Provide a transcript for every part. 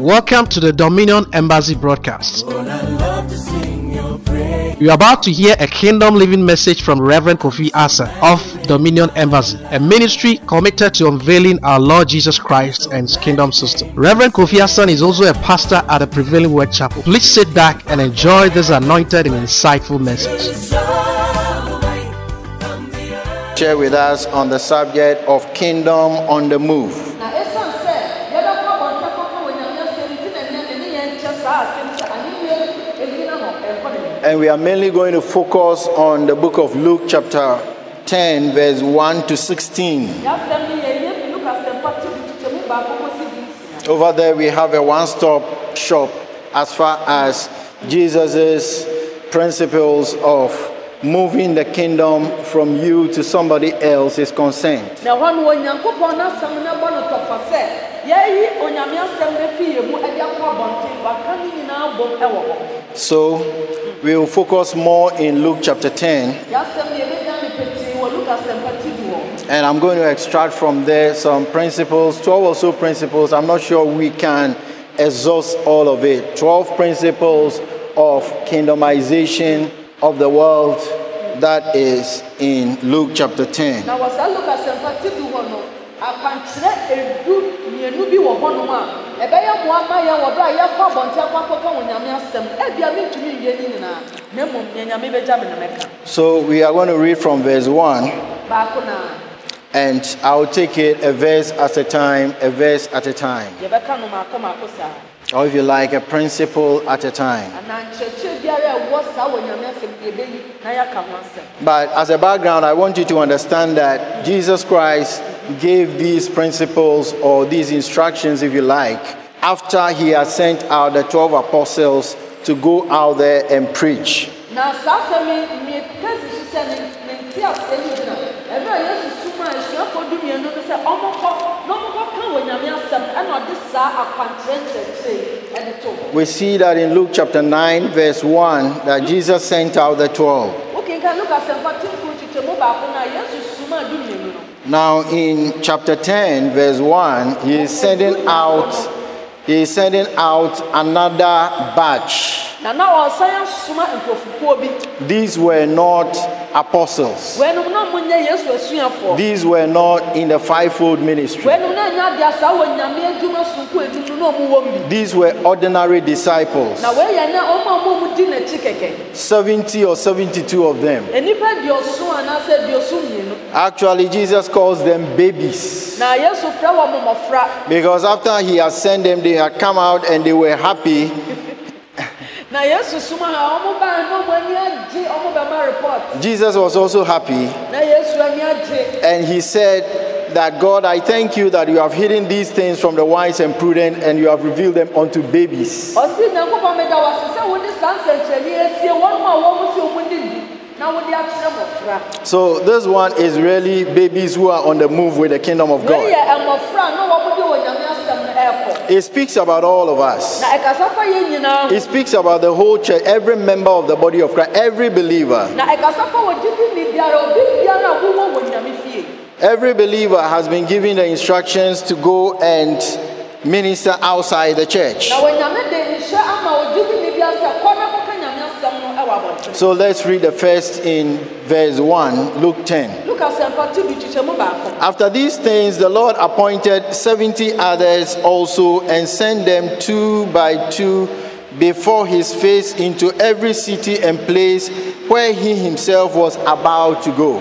Welcome to the Dominion Embassy broadcast. You are about to hear a kingdom living message from Reverend Kofi Asa of Dominion Embassy, a ministry committed to unveiling our Lord Jesus Christ and His kingdom system. Reverend Kofi Asa is also a pastor at the Prevailing Word Chapel. Please sit back and enjoy this anointed and insightful message. Share with us on the subject of Kingdom on the Move. And we are mainly going to focus on the book of Luke chapter 10 verse 1 to 16. Over there we have a one-stop shop as far as Jesus' principles of moving the kingdom from you to somebody else is concerned. So we will focus more in Luke chapter 10. And I'm going to extract from there some principles, 12 or so principles. I'm not sure we can exhaust all of it. 12 principles of kingdomization of the world. That is in Luke chapter 10. So we are going to read from verse 1. And I'll take it a verse at a time, a verse at a time. Or if you like, a principle at a time. But as a background, I want you to understand that Jesus Christ gave these principles or these instructions, if you like, after he had sent out the 12 apostles to go out there and preach. We see that in Luke chapter 9 verse 1 that Jesus sent out the 12. Now in chapter 10 verse 1 he is sending out another batch. These were not apostles. These were not in the fivefold ministry. These were ordinary disciples. 70 or 72 of them. Actually, Jesus calls them babies. Because after he had sent them, they had come out and they were happy. Jesus was also happy. And he said that, God, I thank you that you have hidden these things from the wise and prudent and you have revealed them unto babies. So this one is really babies who are on the move with the kingdom of God. It speaks about all of us. It speaks about the whole church, every member of the body of Christ, every believer. Every believer has been given the instructions to go and minister outside the church. So let's read the first in verse 1, Luke 10. After these things, the Lord appointed 70 others also and sent them 2 by 2 before his face into every city and place where he himself was about to go.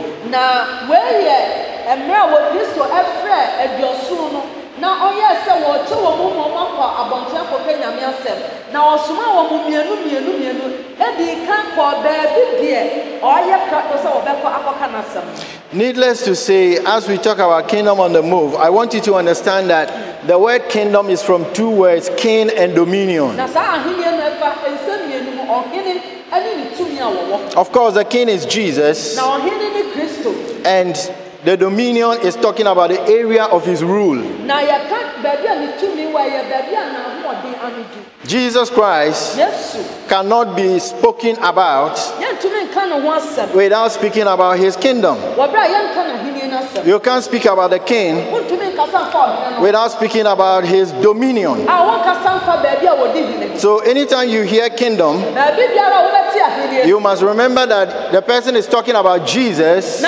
Needless to say, as we talk about kingdom on the move, I want you to understand that the word kingdom is from 2 words, king and dominion. Of course, the king is Jesus. And the dominion is talking about the area of his rule. Jesus Christ cannot be spoken about without speaking about his kingdom. You can't speak about the king without speaking about his dominion. So anytime you hear kingdom, you must remember that the person is talking about Jesus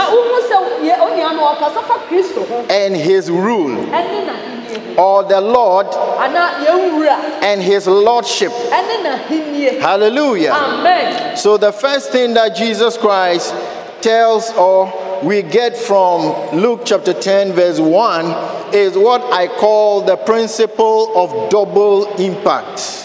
and his rule, or the Lord and his lordship. Hallelujah. Amen. So the first thing that Jesus Christ tells, or we get from Luke chapter 10 verse 1, is what I call the principle of double impact.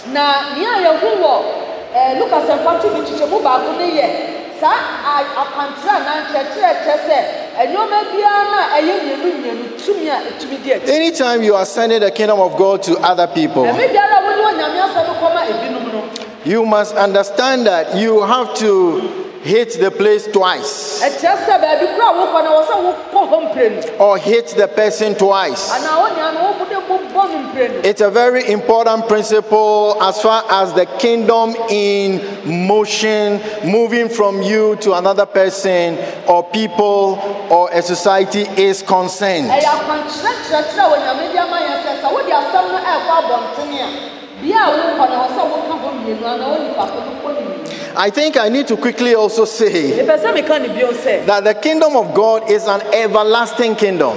Anytime you are sending the kingdom of God to other people, you must understand that you have to hit the place twice, or hit the person twice. It's a very important principle as far as the kingdom in motion, moving from you to another person or people or a society is concerned. I think I need to quickly also say that the kingdom of God is an everlasting kingdom.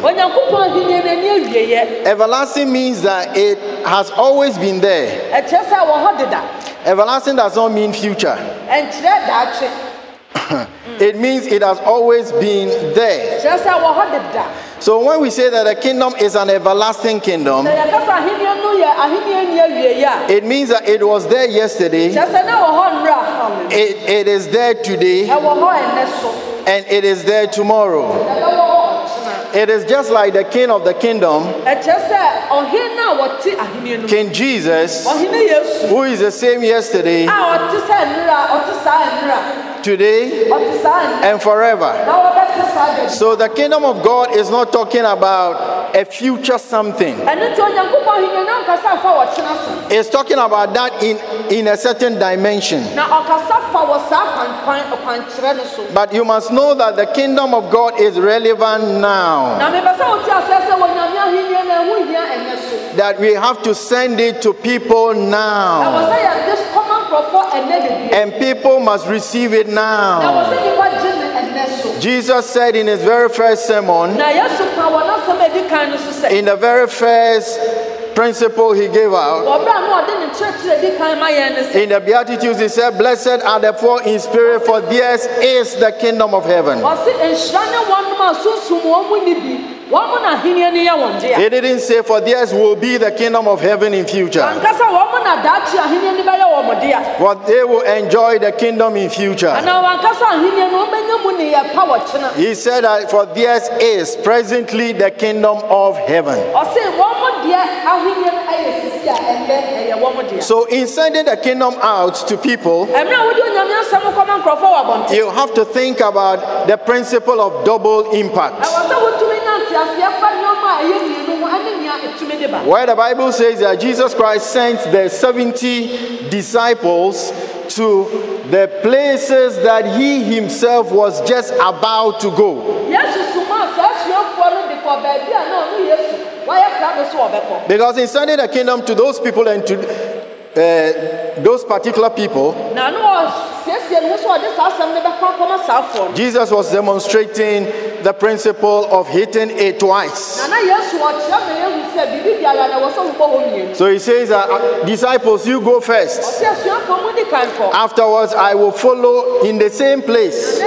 Everlasting means that it has always been there. Everlasting does not mean future. It means it has always been there. So when we say that the kingdom is an everlasting kingdom, it means that it was there yesterday, it is there today, and it is there tomorrow. It is just like the king of the kingdom, King Jesus, who is the same yesterday, today, and forever. So the kingdom of God is not talking about a future something. It's talking about that in a certain dimension. But you must know that the kingdom of God is relevant now. That we have to send it to people now. And people must receive it now. Jesus said in his very first sermon, in the very first principle he gave out, in the Beatitudes he said, "Blessed are the poor in spirit, for theirs is the kingdom of heaven." He didn't say for theirs will be the kingdom of heaven in future. But they will enjoy the kingdom in future. He said that for theirs is presently the kingdom of heaven. So in sending the kingdom out to people, you have to think about the principle of double impact. Where the Bible says that Jesus Christ sent the 70 disciples to the places that he himself was just about to go. Because in sending the kingdom to those people and to those particular people, Jesus was demonstrating the principle of hitting it twice. So he says, disciples, you go first. Afterwards, I will follow in the same place.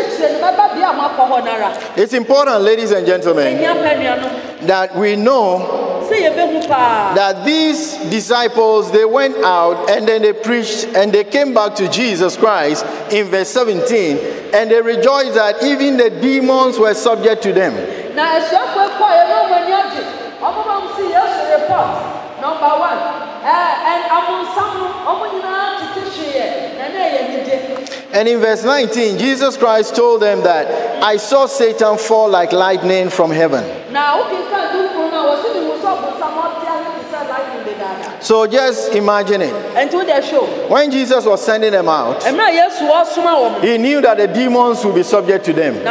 It's important, ladies and gentlemen, that we know that these disciples, they went out and then they preached and they came back to Jesus Christ in verse 17, and they rejoiced that even the demons were subject to them. And in verse 19, Jesus Christ told them that I saw Satan fall like lightning from heaven. So just imagine it. When Jesus was sending them out, he knew that the demons would be subject to them.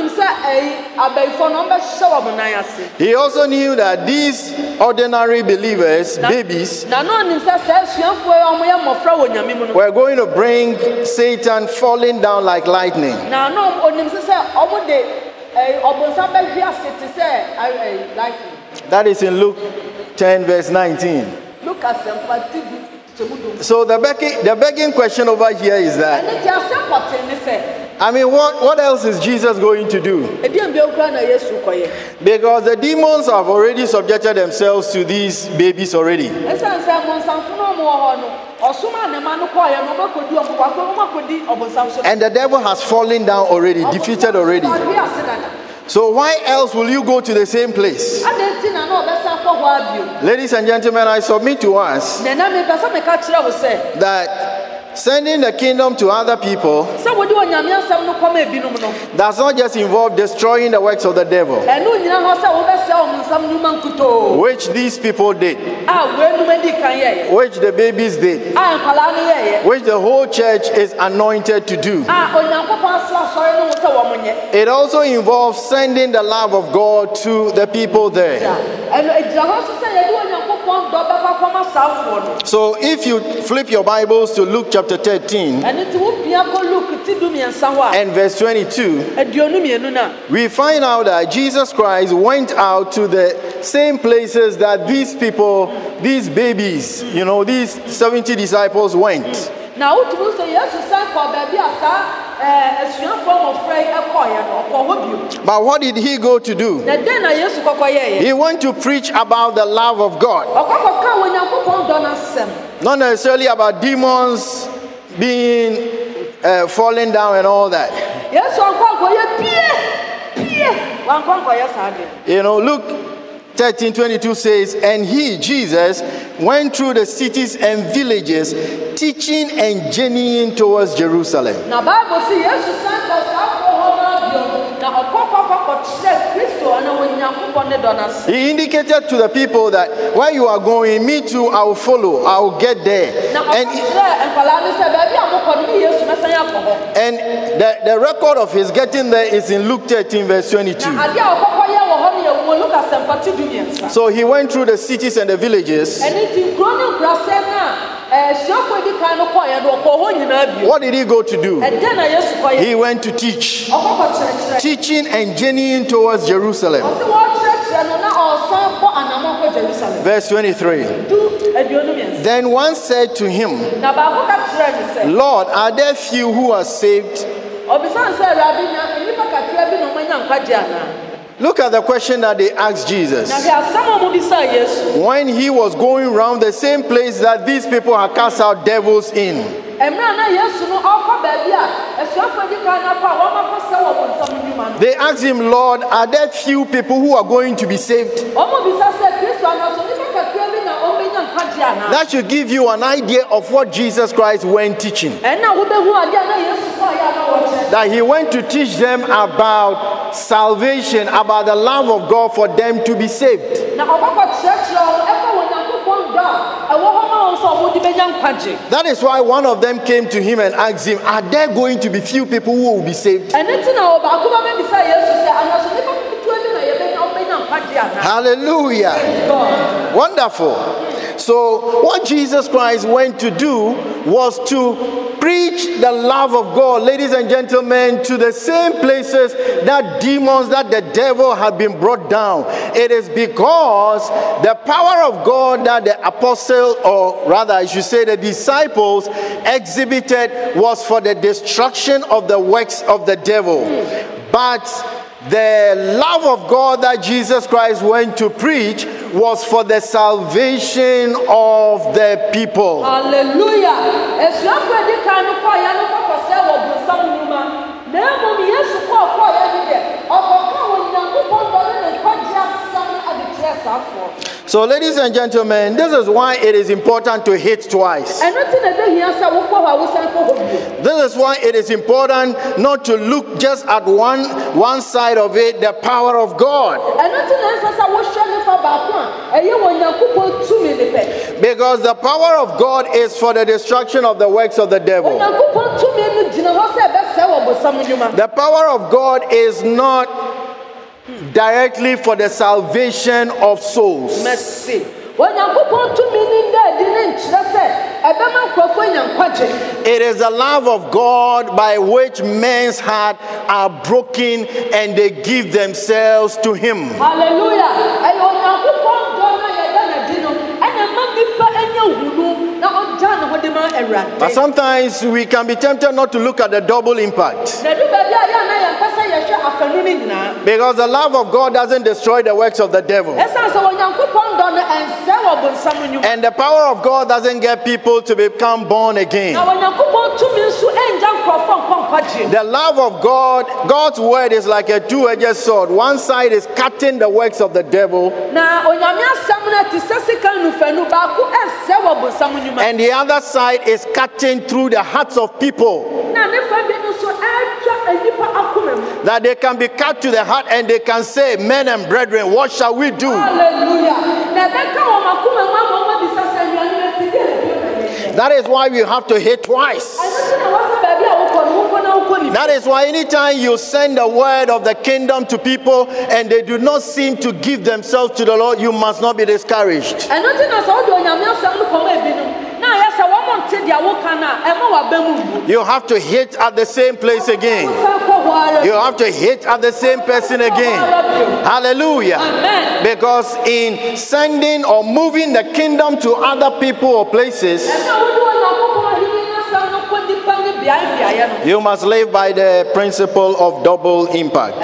He also knew that these ordinary believers, babies, were going to bring Satan falling down like lightning. That is in Luke 10 verse 19. So the begging question over here is that, I mean, what else is Jesus going to do? Because the demons have already subjected themselves to these babies already. And the devil has fallen down already, defeated already. So why else will you go to the same place? Ladies and gentlemen, I submit to us that sending the kingdom to other people does not just involve destroying the works of the devil, which these people did, which the babies did, which the whole church is anointed to do. It also involves sending the love of God to the people there. So if you flip your Bibles to Luke chapter 13 and verse 22, we find out that Jesus Christ went out to the same places that these people, these babies, these 70 disciples went. But what did he go to do? He went to preach about the love of God. Not necessarily about demons being falling down and all that. Luke 13:22 says, and he, Jesus, went through the cities and villages, teaching and journeying towards Jerusalem. He indicated to the people that where you are going, me too, I will follow, I will get there. And the record of his getting there is in Luke 13 verse 22. So he went through the cities and the villages. What did he go to do? He went to teach. Teaching and journeying towards Jerusalem. Verse 23. Then one said to him, Lord, are there few who are saved? Look at the question that they asked Jesus. When he was going around the same place that these people had cast out devils in. They asked him, Lord, are there few people who are going to be saved? That should give you an idea of what Jesus Christ went teaching. That he went to teach them about salvation, about the love of God for them to be saved. That is why one of them came to him and asked him, are there going to be few people who will be saved? Hallelujah. Wonderful. So what Jesus Christ went to do was to preach the love of God, ladies and gentlemen, to the same places that demons, that the devil had been brought down. It is because the power of God that the apostle, or rather I should say the disciples, exhibited was for the destruction of the works of the devil. But the love of God that Jesus Christ went to preach was for the salvation of the people. Hallelujah. So, ladies and gentlemen, this is why it is important to hit twice. This is why it is important not to look just at one side of it, the power Because the power of God is for the destruction of the works of the devil. The power of God is not directly for the salvation of souls. It is the love of God by which men's hearts are broken and they give themselves to Him. Hallelujah. But sometimes we can be tempted not to look at the double impact. Because the love of God doesn't destroy the works of the devil. And the power of God doesn't get people to become born again. The love of God, God's word is like a two-edged sword. One side is cutting the works of the devil, and the other side is cutting through the hearts of people, that they can be cut to the heart and they can say, men and brethren, what shall we do? That is why we have to hit twice. That is why anytime you send the word of the kingdom to people and they do not seem to give themselves to the Lord, you must not be discouraged. You have to hit at the same place again. You have to hit at the same person again. Hallelujah. Amen. Because in sending or moving the kingdom to other people or places, you must live by the principle of double impact.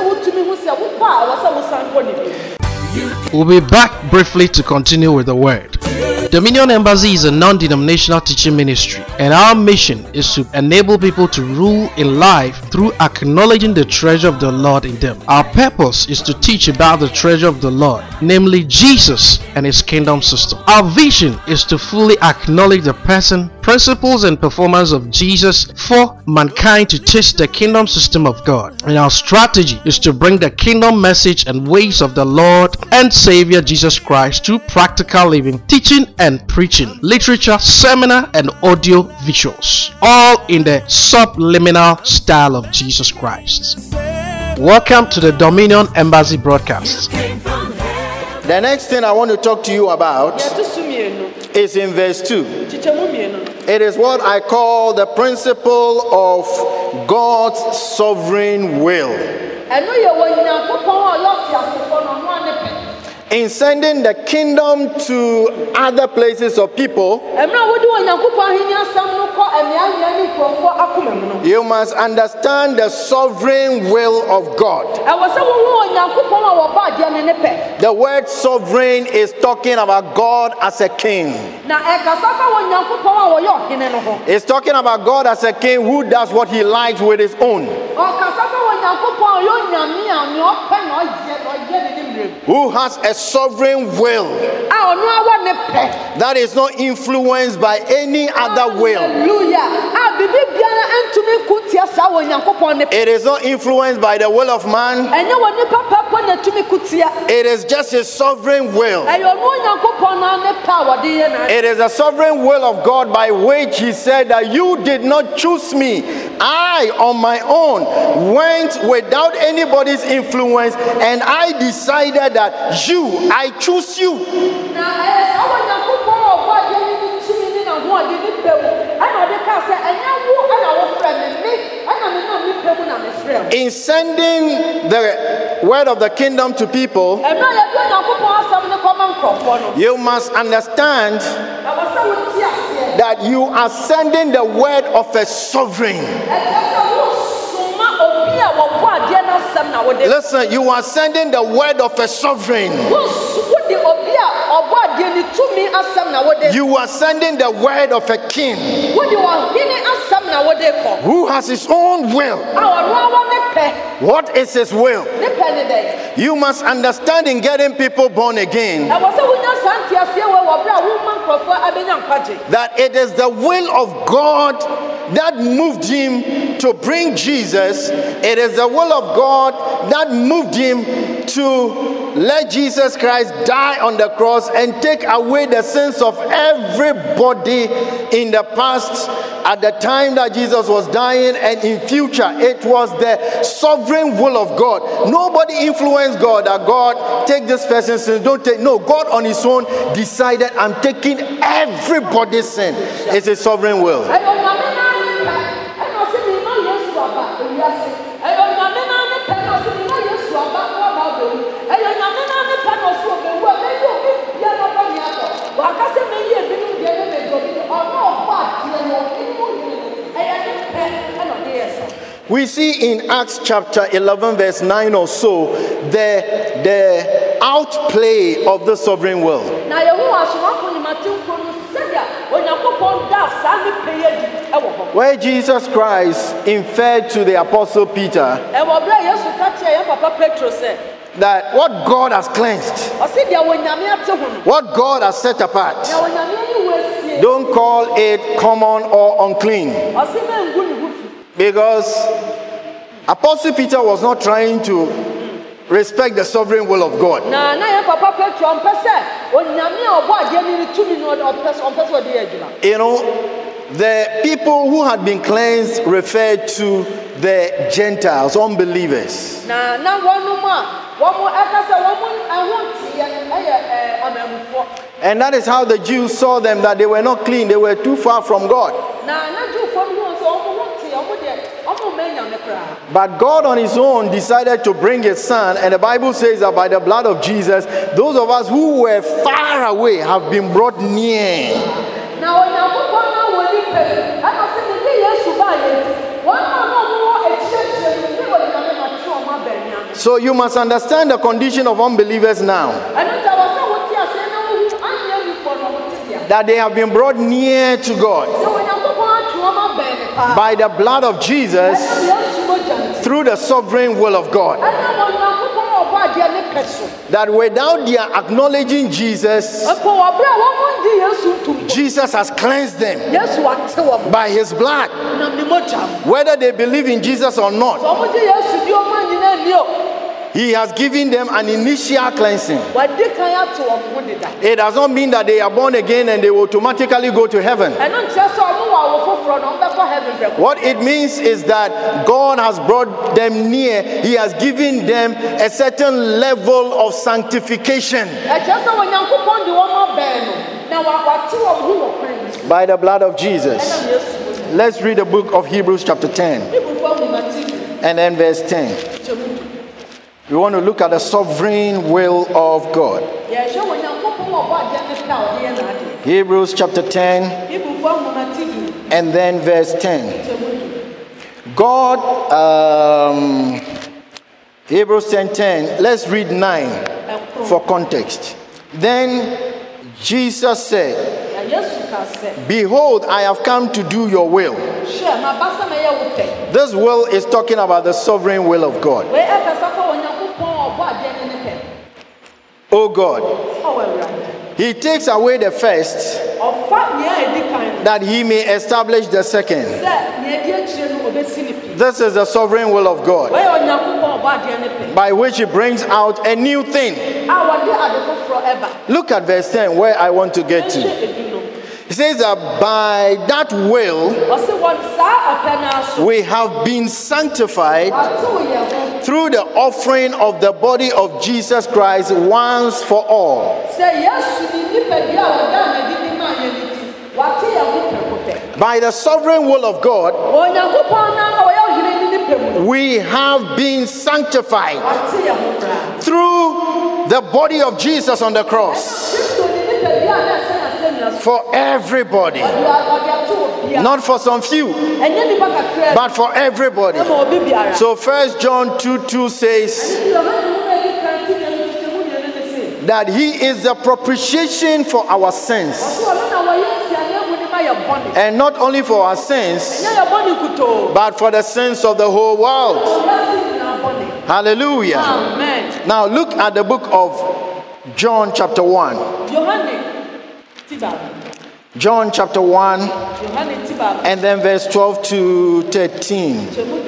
We'll be back briefly to continue with the word. Dominion Embassy is a non-denominational teaching ministry, and our mission is to enable people to rule in life through acknowledging the treasure of the Lord in them. Our purpose is to teach about the treasure of the Lord, namely Jesus and His kingdom system. Our vision is to fully acknowledge the person, principles, and performance of Jesus for mankind to taste the kingdom system of God. And our strategy is to bring the kingdom message and ways of the Lord and Savior Jesus Christ to practical living, teaching and preaching, literature, seminar, and audio visuals, all in the subliminal style of Jesus Christ. Welcome to the Dominion Embassy broadcast. The next thing I want to talk to you about is in verse 2. It is what I call the principle of God's sovereign will. In sending the kingdom to other places or people, you must understand the sovereign will of God. The word sovereign is talking about God as a king. It's talking about God as a king who does what he likes with his own, who has a sovereign will that is not influenced by any other will. It is not influenced by the will of man. It is just his sovereign will. It is a sovereign will of God by which he said that you did not choose me. I on my own went without anybody's influence, and I decided that I choose you. In sending the word of the kingdom to people, you must understand that you are sending the word of a sovereign. Listen, you are sending the word of a sovereign. You are sending the word of a king who has his own will. What is his will? You must understand in getting people born again that it is the will of God that moved him to bring Jesus, it is the will of God that moved him to let Jesus Christ die on the cross and take away the sins of everybody in the past, at the time that Jesus was dying, and in future. It was the sovereign will of God. Nobody influenced God that God take this person's sins, don't take. No, God on his own decided, I'm taking everybody's sin. It's his sovereign will. We see in Acts chapter 11 verse 9 or so the outplay of the sovereign will. Where Jesus Christ inferred to the apostle Peter that what God has cleansed, what God has set apart, don't call it common or unclean. Because Apostle Peter was not trying to respect the sovereign will of God. You know, the people who had been cleansed referred to the Gentiles, unbelievers. And that is how the Jews saw them, that they were not clean, they were too far from God. But God on his own decided to bring his son, and the Bible says that by the blood of Jesus, those of us who were far away have been brought near. So you must understand the condition of unbelievers now, that they have been brought near to God by the blood of Jesus through the sovereign will of God. That without their acknowledging Jesus, Jesus has cleansed them by his blood, whether they believe in Jesus or not. He has given them an initial cleansing. It does not mean that they are born again and they will automatically go to heaven. What it means is that God has brought them near. He has given them a certain level of sanctification by the blood of Jesus. Let's read the book of Hebrews chapter 10 and then verse 10. We want to look at the sovereign will of God. Hebrews chapter 10 and then verse 10. God, Hebrews 10:10. Let's read 9 for context. Then Jesus said, behold, I have come to do your will. This will is talking about the sovereign will of God. Oh God, he takes away the first that he may establish the second. This is the sovereign will of God, by which he brings out a new thing. Look at verse 10, where I want to get to. It says that by that will we have been sanctified through the offering of the body of Jesus Christ once for all. By the sovereign will of God, we have been sanctified through the body of Jesus on the cross. For everybody, not for some few, but for everybody. So 1 John 2:2 says that he is the propitiation for our sins, and not only for our sins, but for the sins of the whole world. Hallelujah. Amen. Now look at the book of John chapter 1. John chapter 1 and then verse 12 to 13.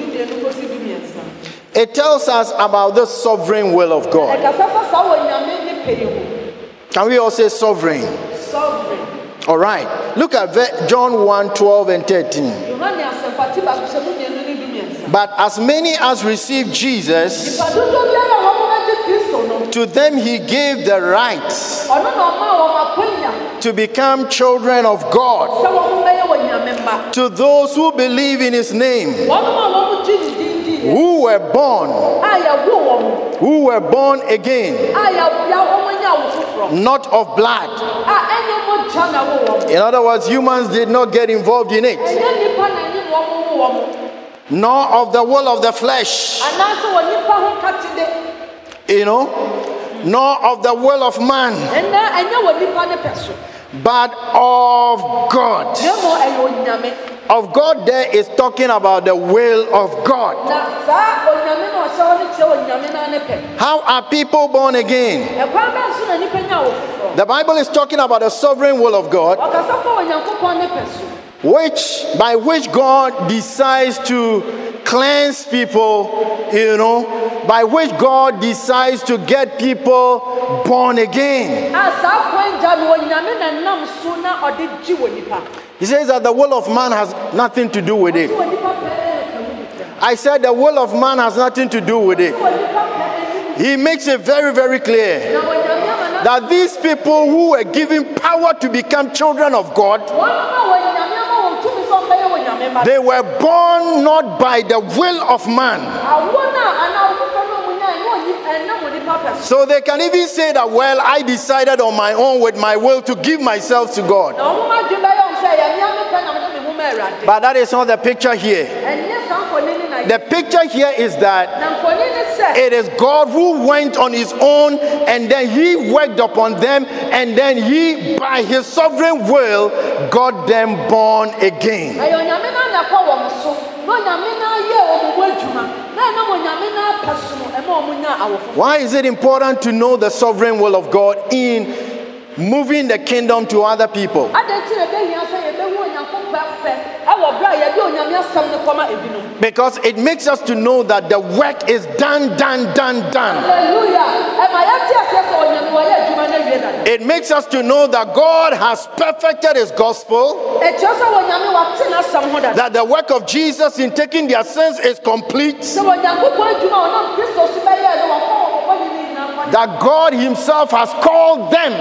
It tells us about the sovereign will of God. Can we all say sovereign? All right. Look at John 1, 12 and 13. But as many as received Jesus, to them he gave the right to become children of God, to those who believe in his name, who were born again, not of blood. In other words, humans did not get involved in it, nor of the will of the flesh, nor of the will of man, but of God. Of God there is talking about the will of God. How are people born again? The Bible is talking about the sovereign will of God, by which God decides to cleanse people, by which God decides to get people born again. He says that the will of man has nothing to do with it. I said the will of man has nothing to do with it. He makes it very, very clear that these people who were given power to become children of God, they were born not by the will of man. So they can even say that, well, I decided on my own with my will to give myself to God. But that is not the picture here. The picture here is that it is God who went on his own, and then he worked upon them, and then he, by his sovereign will, got them born again. Why is it important to know the sovereign will of God in moving the kingdom to other people? Because it makes us to know that the work is done. It makes us to know that God has perfected his gospel, that the work of Jesus in taking their sins is complete, that God himself has called them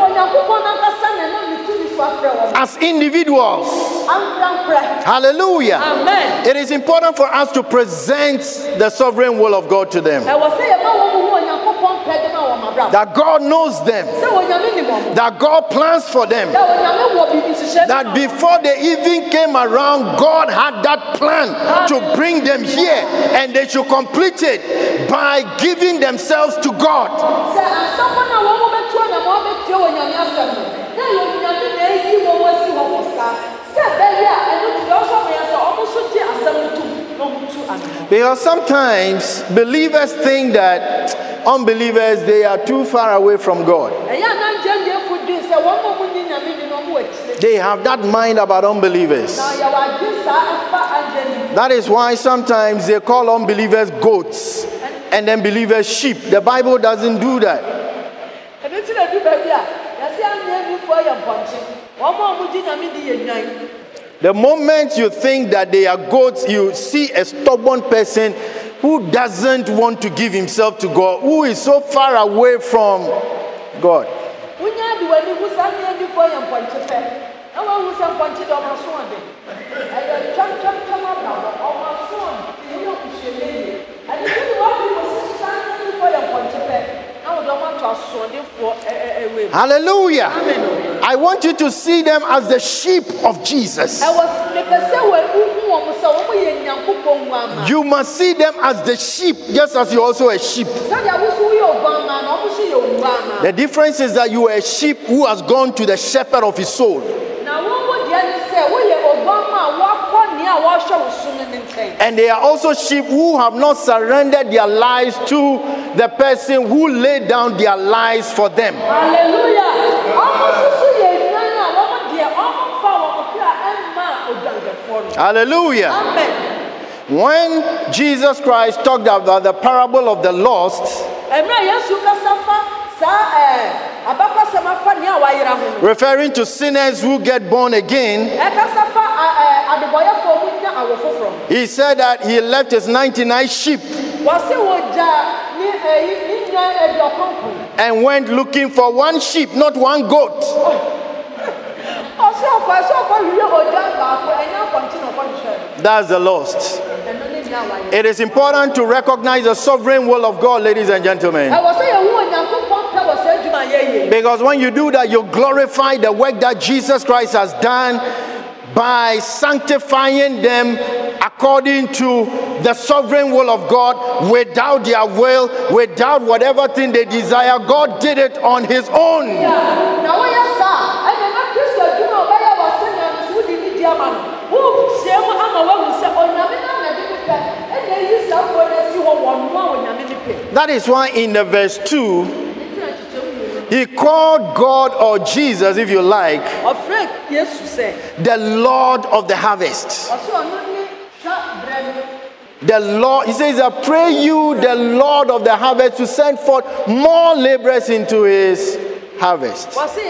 as individuals. Hallelujah. Amen. It is important for us to present the sovereign will of God to them. That God knows them. That God plans for them. That before they even came around, God had that plan to bring them here, and they should complete it by giving themselves to God. Because sometimes believers think that unbelievers, they are too far away from God. They have that mind about unbelievers. That is why sometimes they call unbelievers goats and then believers sheep. The Bible doesn't do that. The moment you think that they are goats, you see a stubborn person who doesn't want to give himself to God, who is so far away from God. Hallelujah. I want you to see them as the sheep of Jesus. You must see them as the sheep, just as you're also a sheep. The difference is that you are a sheep who has gone to the shepherd of his soul. And they are also sheep who have not surrendered their lives to the person who laid down their lives for them. Hallelujah. Hallelujah. Amen. When Jesus Christ talked about the parable of the lost, referring to sinners who get born again, he said that he left his 99 sheep and went looking for one sheep, not one goat. That's the lost. It is important to recognize the sovereign will of God, ladies and gentlemen. Because when you do that, you glorify the work that Jesus Christ has done by sanctifying them according to the sovereign will of God, without their will, without whatever thing they desire. God did it on his own. That is why in the verse 2, he called God, or Jesus if you like, the Lord of the harvest. The Lord, he says, I pray you, the Lord of the harvest, to send forth more laborers into his harvest.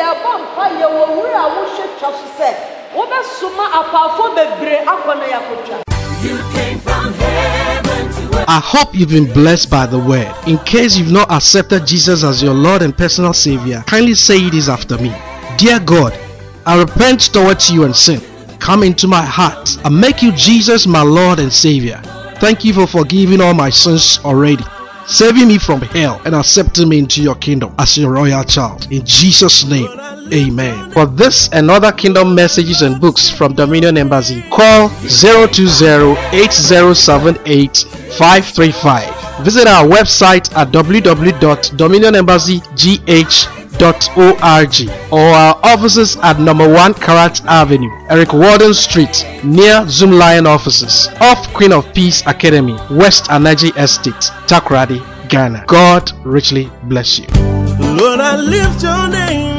You came from heaven to earth. I hope you've been blessed by the word. In case you've not accepted Jesus as your Lord and personal Savior, kindly say this after me. Dear God, I repent towards you and sin. Come into my heart and make you Jesus my Lord and Savior. Thank you for forgiving all my sins already, saving me from hell and accepting me into your kingdom as your royal child. In Jesus' name, amen. For this and other kingdom messages and books from Dominion Embassy, call 020-8078-535. Visit our website at www.dominionembassygh.org or our offices at number 1 Karat Avenue, Eric Warden Street, near Zoom Lion offices, off Queen of Peace Academy, West Anaji Estate, Takoradi, Ghana. God richly bless you. Lord, I lift your name.